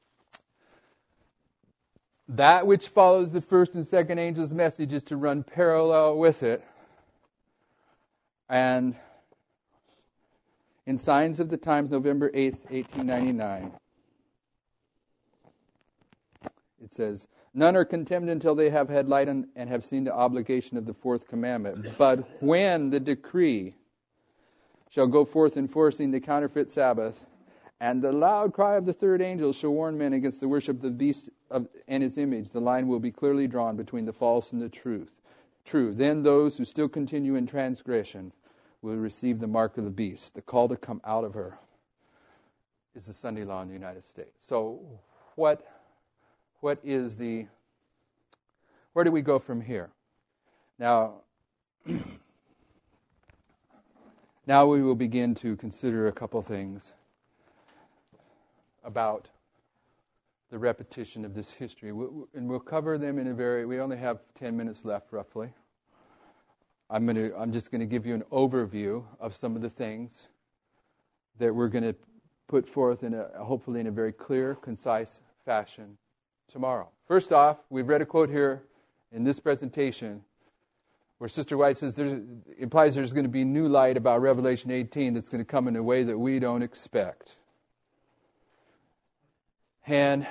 that which follows the first and second angel's message is to run parallel with it. And in Signs of the Times, November eighth, eighteen ninety-nine, it says, none are condemned until they have had light and have seen the obligation of the fourth commandment. But when the decree shall go forth enforcing the counterfeit Sabbath, And the loud cry of the third angel shall warn men against the worship of the beast of, and his image. The line will be clearly drawn between the false and the truth. True. Then those who still continue in transgression will receive the mark of the beast. The call to come out of her is the Sunday law in the United States. So what, what is the, where do we go from here? Now, now we will begin to consider a couple things about the repetition of this history. And we'll cover them in a very, we only have ten minutes left roughly. I'm going to, I'm just going to give you an overview of some of the things that we're going to put forth in a, hopefully in a very clear, concise fashion tomorrow. First off, we've read a quote here in this presentation where Sister White says there implies there's going to be new light about Revelation eighteen that's going to come in a way that we don't expect. And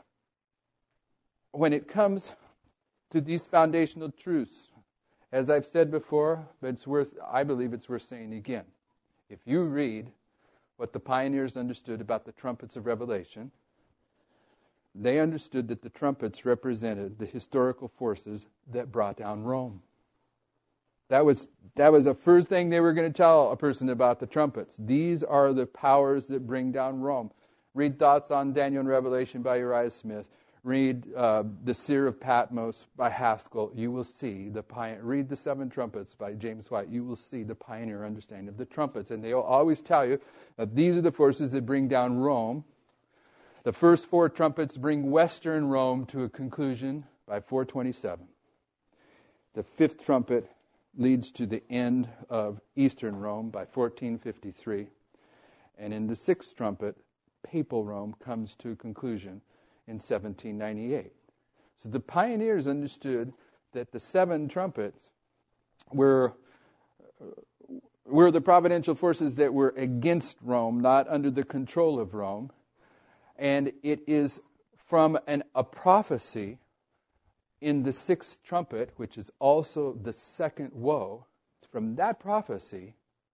when it comes to these foundational truths, as I've said before, but it's worth, I believe it's worth saying again. If you read what the pioneers understood about the trumpets of Revelation, they understood that the trumpets represented the historical forces that brought down Rome. That was that was the first thing they were going to tell a person about the trumpets. These are the powers that bring down Rome. Read Thoughts on Daniel and Revelation by Uriah Smith. Read uh, The Seer of Patmos by Haskell. You will see the pioneer. Read The Seven Trumpets by James White. You will see the pioneer understanding of the trumpets. And they'll always tell you that these are the forces that bring down Rome. The first four trumpets bring Western Rome to a conclusion by four twenty-seven. The fifth trumpet leads to the end of Eastern Rome by fourteen fifty-three. And in the sixth trumpet, Papal Rome comes to a conclusion in seventeen ninety-eight. So the pioneers understood that the seven trumpets were, were the providential forces that were against Rome, not under the control of Rome. And it is from an, a prophecy in the sixth trumpet, which is also the second woe, it's from that prophecy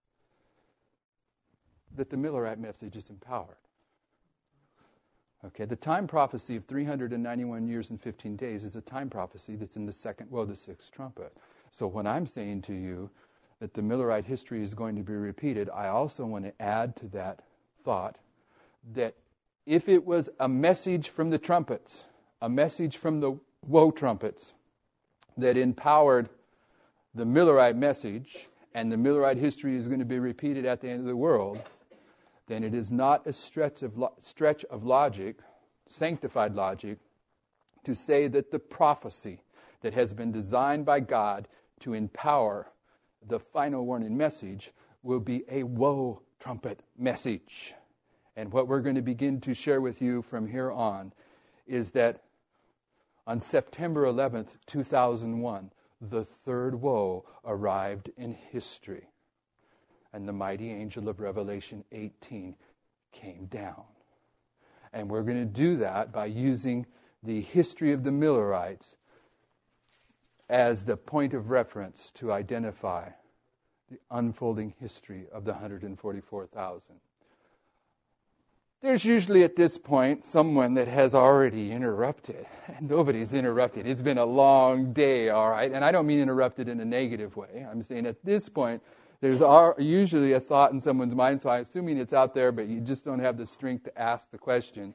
that the Millerite message is empowered. Okay, the time prophecy of three hundred ninety-one years and fifteen days is a time prophecy that's in the second woe, the sixth trumpet. So when I'm saying to you that the Millerite history is going to be repeated, I also want to add to that thought that if it was a message from the trumpets, a message from the woe trumpets that empowered the Millerite message, and the Millerite history is going to be repeated at the end of the world, then it is not a stretch of lo- stretch of logic, sanctified logic, to say that the prophecy that has been designed by God to empower the final warning message will be a woe trumpet message. And what we're going to begin to share with you from here on is that on September eleventh, two thousand one, the third woe arrived in history. And the mighty angel of Revelation eighteen came down. And we're going to do that by using the history of the Millerites as the point of reference to identify the unfolding history of the one hundred forty-four thousand. There's usually at this point someone that has already interrupted. Nobody's interrupted. It's been a long day, all right? And I don't mean interrupted in a negative way. I'm saying at this point, there's usually a thought in someone's mind, so I'm assuming it's out there, but you just don't have the strength to ask the question.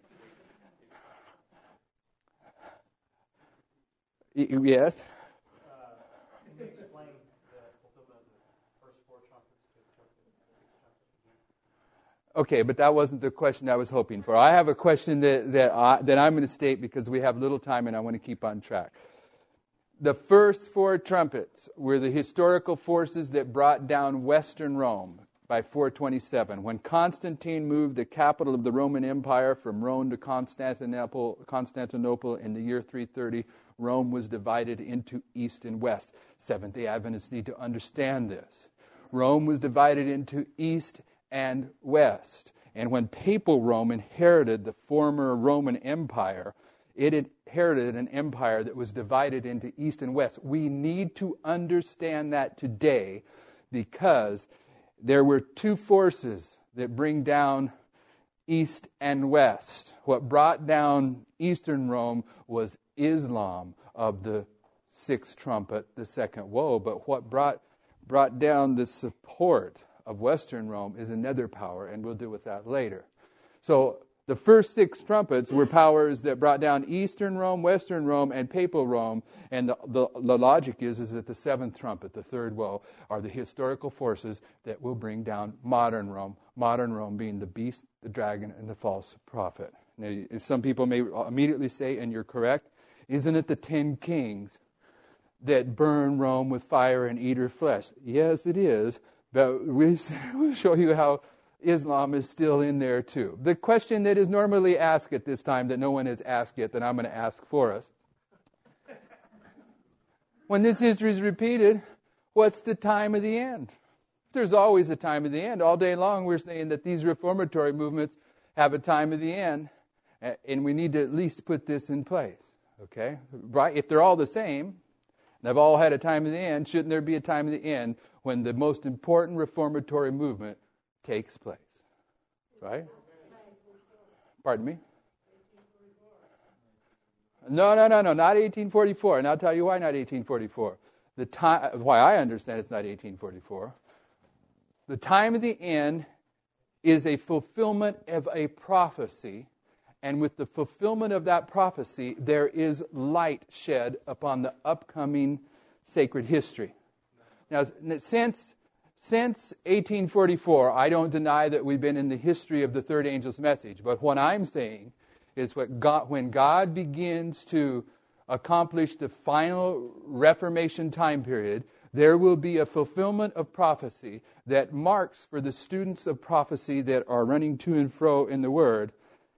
Yes? Uh, can you explain the fulfillment of the first four trumpets to the trumpet, six trumpets again? Okay, but that wasn't the question I was hoping for. I have a question that that, I, that I'm going to state because we have little time and I want to keep on track. The first four trumpets were the historical forces that brought down Western Rome by four twenty-seven. When Constantine moved the capital of the Roman Empire from Rome to Constantinople, Constantinople in the year three thirty, Rome was divided into East and West. Seventh-day Adventists need to understand this. Rome was divided into East and West. And when Papal Rome inherited the former Roman Empire, it inherited an empire that was divided into East and West. We need to understand that today because there were two forces that bring down east and west. What brought down Eastern Rome was Islam of the sixth trumpet, the second woe. But what brought brought down the support of Western Rome is another power, and we'll deal with that later. So the first six trumpets were powers that brought down Eastern Rome, Western Rome, and Papal Rome. And the, the, the logic is, is that the seventh trumpet, the third woe, are the historical forces that will bring down modern Rome. Modern Rome being the beast, the dragon, and the false prophet. Now, some people may immediately say, and you're correct, isn't it the ten kings that burn Rome with fire and eat her flesh? Yes, it is. But we, we'll show you how Islam is still in there too. The question that is normally asked at this time that no one has asked yet, that I'm going to ask for us. When this history is repeated, what's the time of the end? There's always a time of the end. All day long we're saying that these reformatory movements have a time of the end, and we need to at least put this in place. Okay? Right? If they're all the same, they've all had a time of the end, shouldn't there be a time of the end when the most important reformatory movement takes place? Right? Pardon me? No, no, no, no, not eighteen forty-four. And I'll tell you why not eighteen forty-four. The time, why I understand it's not eighteen forty-four. The time of the end is a fulfillment of a prophecy, and with the fulfillment of that prophecy, there is light shed upon the upcoming sacred history. Now, since since eighteen forty-four, I don't deny that we've been in the history of the third angel's message, but what I'm saying is what God, when God begins to accomplish the final Reformation time period, there will be a fulfillment of prophecy that marks for the students of prophecy that are running to and fro in the Word,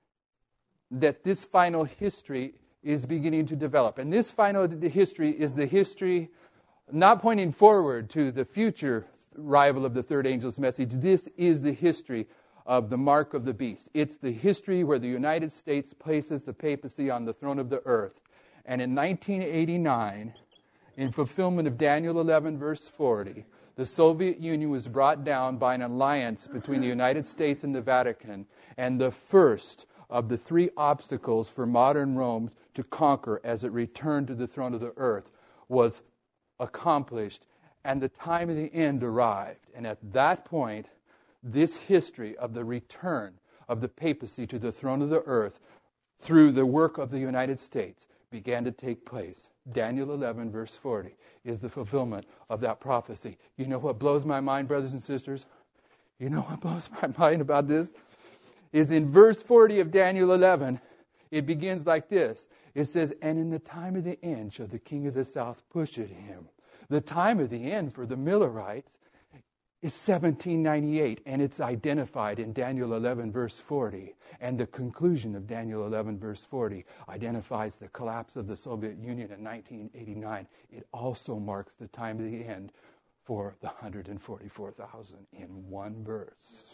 that this final history is beginning to develop. And this final history is the history not pointing forward to the future arrival of the third angel's message. This is the history of the mark of the beast. It's the history where the United States places the papacy on the throne of the earth. And in nineteen eighty-nine, in fulfillment of Daniel eleven, verse forty, the Soviet Union was brought down by an alliance between the United States and the Vatican, and the first of the three obstacles for modern Rome to conquer as it returned to the throne of the earth was accomplished, and the time of the end arrived. And at that point, this history of the return of the papacy to the throne of the earth through the work of the United States began to take place. Daniel eleven, verse forty, is the fulfillment of that prophecy. You know what blows my mind, brothers and sisters? You know what blows my mind about this? Is in verse forty of Daniel eleven, it begins like this. It says, and in the time of the end shall the king of the south push at him. The time of the end for the Millerites is seventeen ninety-eight, and it's identified in Daniel eleven, verse forty. And the conclusion of Daniel eleven, verse forty, identifies the collapse of the Soviet Union in nineteen eighty-nine. It also marks the time of the end for the one hundred forty-four thousand in one verse.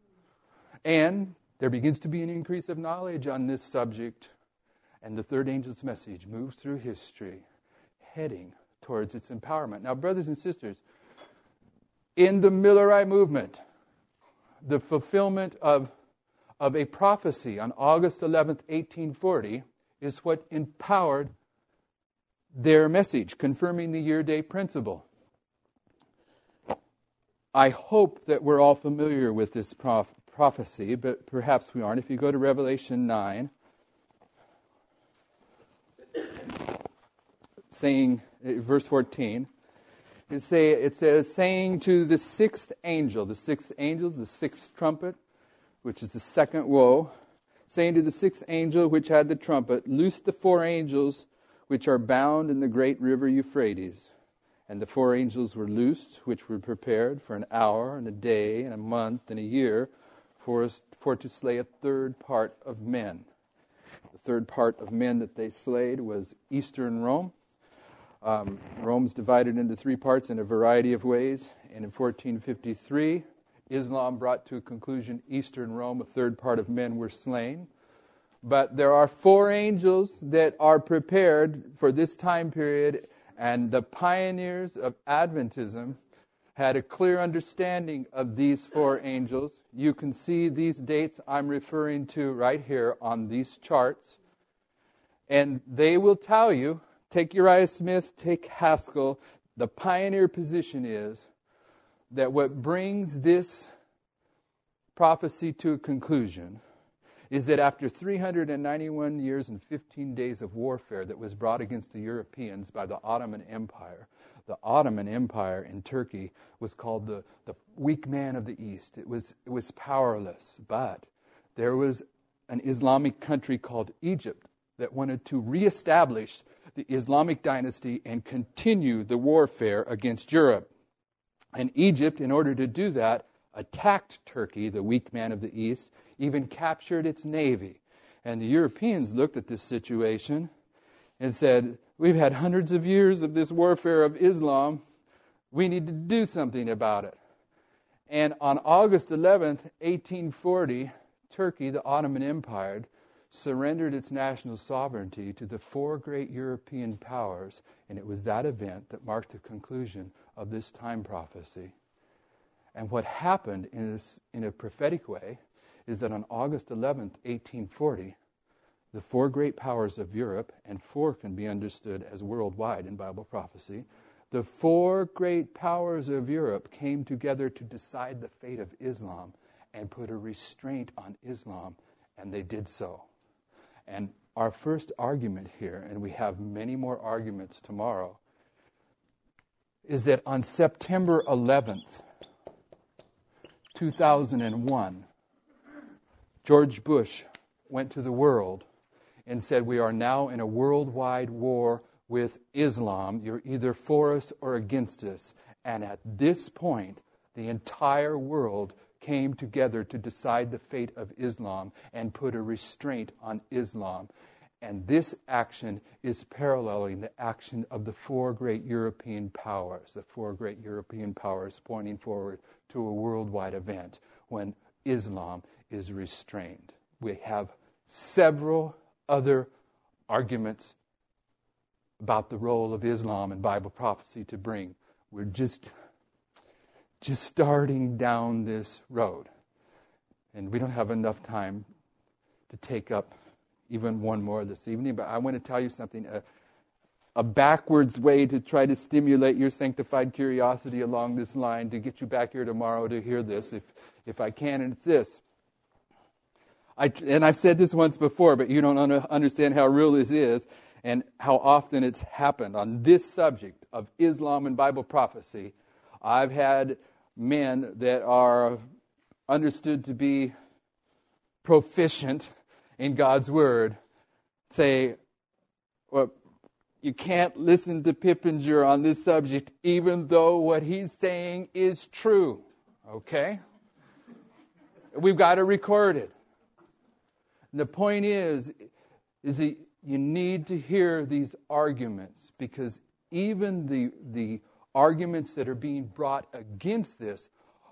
And there begins to be an increase of knowledge on this subject, and the third angel's message moves through history, heading towards its empowerment. Now, brothers and sisters, in the Millerite movement, the fulfillment of, of a prophecy on August eleventh, eighteen forty, is what empowered their message, confirming the year-day principle. I hope that we're all familiar with this prof- prophecy, but perhaps we aren't. If you go to Revelation nine, saying, verse fourteen, It, say, it says, saying to the sixth angel, the sixth angel, the sixth trumpet, which is the second woe, saying to the sixth angel which had the trumpet, loose the four angels which are bound in the great river Euphrates. And the four angels were loosed, which were prepared for an hour and a day and a month and a year for, for to slay a third part of men. The third part of men that they slayed was Eastern Rome. Um, Rome's divided into three parts in a variety of ways. And in fourteen fifty-three, Islam brought to a conclusion Eastern Rome. A third part of men were slain. But there are four angels that are prepared for this time period. And the pioneers of Adventism had a clear understanding of these four angels. You can see these dates I'm referring to right here on these charts. And they will tell you, take Uriah Smith, take Haskell, the pioneer position is that what brings this prophecy to a conclusion is that after three hundred ninety-one years and fifteen days of warfare that was brought against the Europeans by the Ottoman Empire, the Ottoman Empire in Turkey was called the, the weak man of the East. It was, it was powerless, but there was an Islamic country called Egypt that wanted to reestablish the Islamic dynasty and continue the warfare against Europe. And Egypt, in order to do that, attacked Turkey, the weak man of the East, even captured its navy. And the Europeans looked at this situation and said, we've had hundreds of years of this warfare of Islam. We need to do something about it. And on August eleventh, eighteen forty, Turkey, the Ottoman Empire, surrendered its national sovereignty to the four great European powers. And it was that event that marked the conclusion of this time prophecy. And what happened in, this, in a prophetic way is that on August eleventh, eighteen forty, the four great powers of Europe, and four can be understood as worldwide in Bible prophecy, the four great powers of Europe came together to decide the fate of Islam and put a restraint on Islam, and they did so. And our first argument here, and we have many more arguments tomorrow, is that on September eleventh, two thousand one, George Bush went to the world and said, we are now in a worldwide war with Islam. You're either for us or against us. And at this point, the entire world came together to decide the fate of Islam and put a restraint on Islam. And this action is paralleling the action of the four great European powers, the four great European powers pointing forward to a worldwide event when Islam is restrained. We have several other arguments about the role of Islam in Bible prophecy to bring. We're just, just starting down this road. And we don't have enough time to take up even one more this evening, but I want to tell you something, a, a backwards way to try to stimulate your sanctified curiosity along this line to get you back here tomorrow to hear this, if, if I can, and it's this. I, and I've said this once before, but you don't un- understand how real this is and how often it's happened. On this subject of Islam and Bible prophecy, I've had men that are understood to be proficient in God's Word say, well, you can't listen to Pippinger on this subject even though what he's saying is true. Okay? We've got to record it. And the point is, is that you need to hear these arguments because even the, the arguments that are being brought against this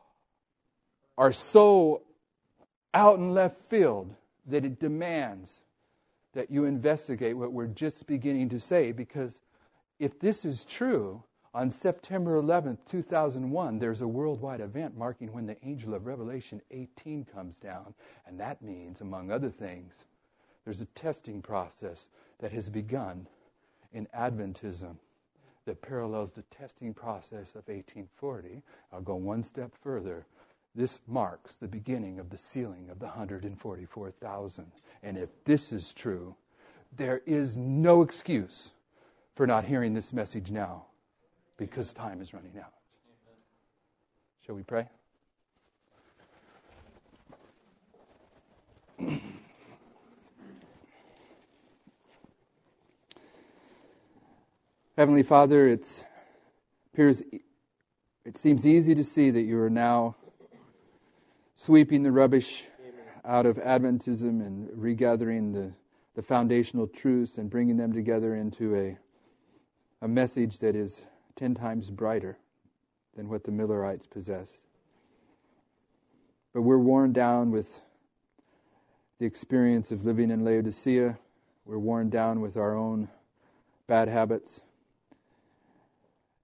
are so out in left field that it demands that you investigate what we're just beginning to say, because if this is true, on September eleventh, two thousand one, there's a worldwide event marking when the angel of Revelation eighteen comes down, and that means, among other things, there's a testing process that has begun in Adventism that parallels the testing process of eighteen forty. I'll go one step further. This marks the beginning of the sealing of the one hundred forty-four thousand. And if this is true, there is no excuse for not hearing this message now, because time is running out. Shall we pray? Heavenly Father, it's appears it seems easy to see that you are now sweeping the rubbish out of Adventism and regathering the, the foundational truths and bringing them together into a, a message that is ten times brighter than what the Millerites possessed. But we're worn down with the experience of living in Laodicea. We're worn down with our own bad habits.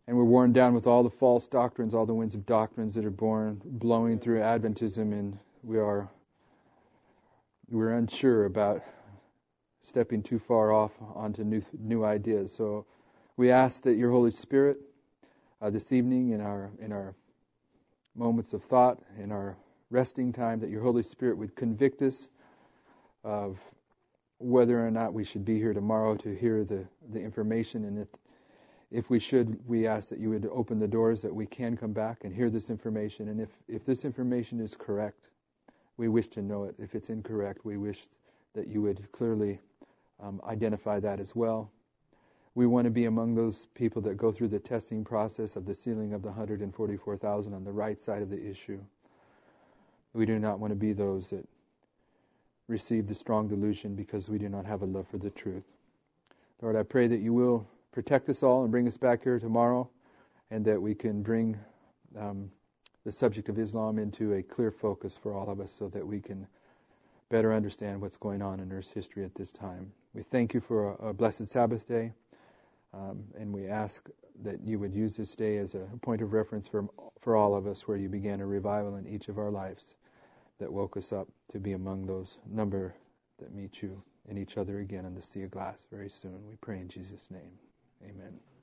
And we're worn down with all the false doctrines, all the winds of doctrines that are born, blowing through Adventism, and we are we're unsure about stepping too far off onto new new ideas. So we ask that your Holy Spirit uh, this evening in our in our moments of thought, in our resting time, that your Holy Spirit would convict us of whether or not we should be here tomorrow to hear the, the information, and that if we should, we ask that you would open the doors that we can come back and hear this information. And if, if this information is correct, we wish to know it. If it's incorrect, we wish that you would clearly um, identify that as well. We want to be among those people that go through the testing process of the sealing of the one hundred forty-four thousand on the right side of the issue. We do not want to be those that receive the strong delusion because we do not have a love for the truth. Lord, I pray that you will protect us all and bring us back here tomorrow, and that we can bring um, the subject of Islam into a clear focus for all of us so that we can better understand what's going on in Earth's history at this time. We thank you for a, a blessed Sabbath day, um, and we ask that you would use this day as a point of reference for, for all of us, where you began a revival in each of our lives that woke us up to be among those number that meet you and each other again in the sea of glass very soon. We pray in Jesus' name. Amen.